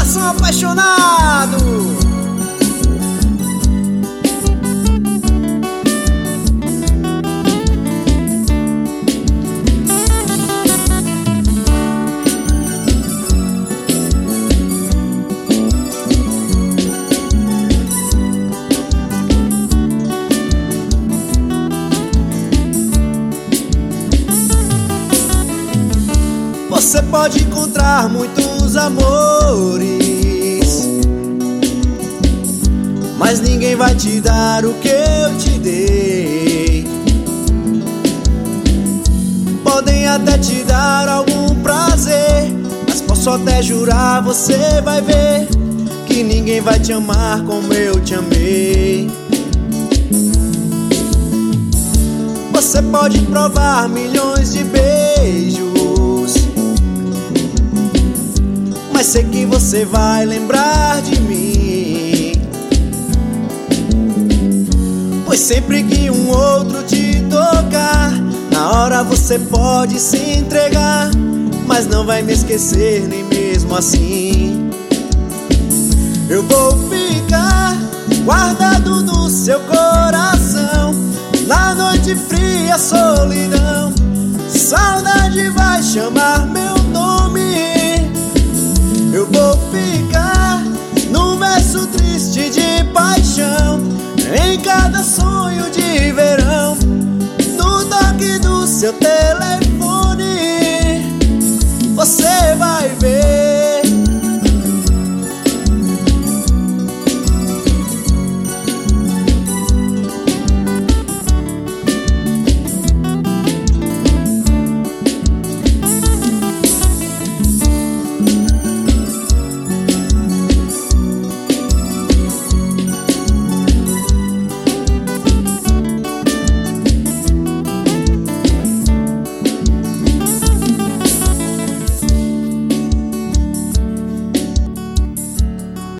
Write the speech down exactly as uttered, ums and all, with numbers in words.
coração apaixonado. Você pode encontrar muitos amores, mas ninguém vai te dar o que eu te dei. Podem até te dar algum prazer, mas posso até jurar, você vai ver que ninguém vai te amar como eu te amei. Você pode provar milhões de beijos, mas sei que você vai lembrar de mim, pois sempre que um outro te tocar, na hora você pode se entregar, mas não vai me esquecer nem mesmo assim. Eu vou ficar guardado no seu coração, na noite fria, solidão, saudade vai chamar meu nome. Eu vou ficar num verso triste de paixão, em cada sonho de verão, no toque do seu telefone.